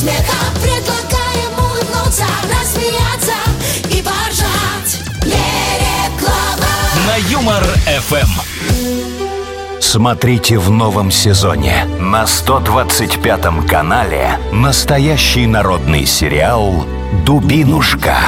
смехом предлагаем улыбнуться, рассмеяться и поржать. Не реклама. На Юмор ФМ. Смотрите в новом сезоне на 125-м канале настоящий народный сериал «Дубинушка».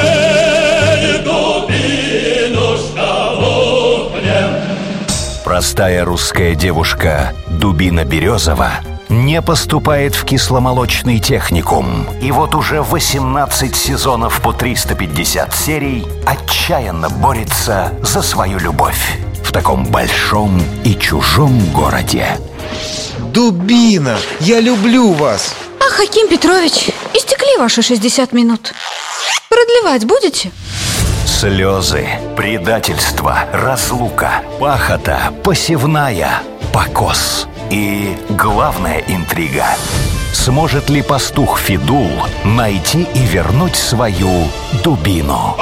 Простая русская девушка Дубина Березова не поступает в кисломолочный техникум. И вот уже 18 сезонов по 350 серий отчаянно борется за свою любовь в таком большом и чужом городе. Дубина, я люблю вас. Ах, Хаким Петрович, истекли ваши 60 минут. Продлевать будете? Слезы, предательство, разлука, пахота, посевная, покос. И главная интрига. Сможет ли пастух Федул найти и вернуть свою дубину?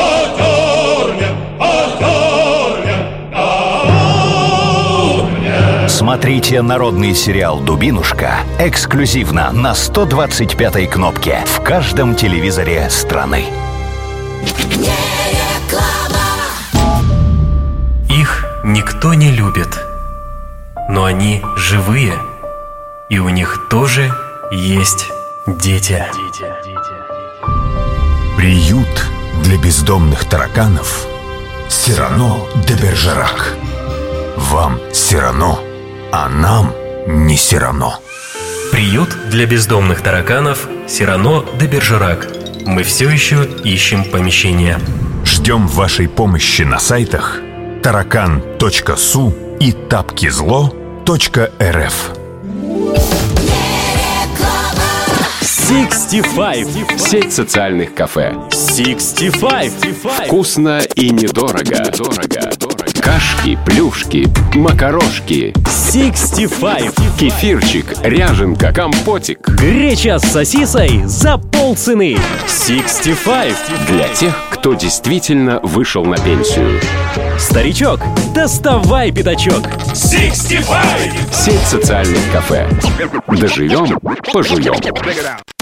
Смотрите народный сериал «Дубинушка» эксклюзивно на 125-й кнопке в каждом телевизоре страны. Их никто не любит, но они живые, и у них тоже есть дети. Приют для бездомных тараканов Сирано де Бержерак. Вам Сирано, а нам не Сирано. Приют для бездомных тараканов Сирано де Бержерак. Мы все еще ищем помещение. Ждем вашей помощи на сайтах таракан.су и тапкизло.рф. 65. Сеть социальных кафе. 65. Вкусно и недорого. Кашки, плюшки, макарошки. 65. Кефирчик, ряженка, компотик. Греча с сосисой за полцены. 65. Для тех, кто действительно вышел на пенсию. Старичок, доставай пятачок. 65. Сеть социальных кафе. Доживем, пожуем.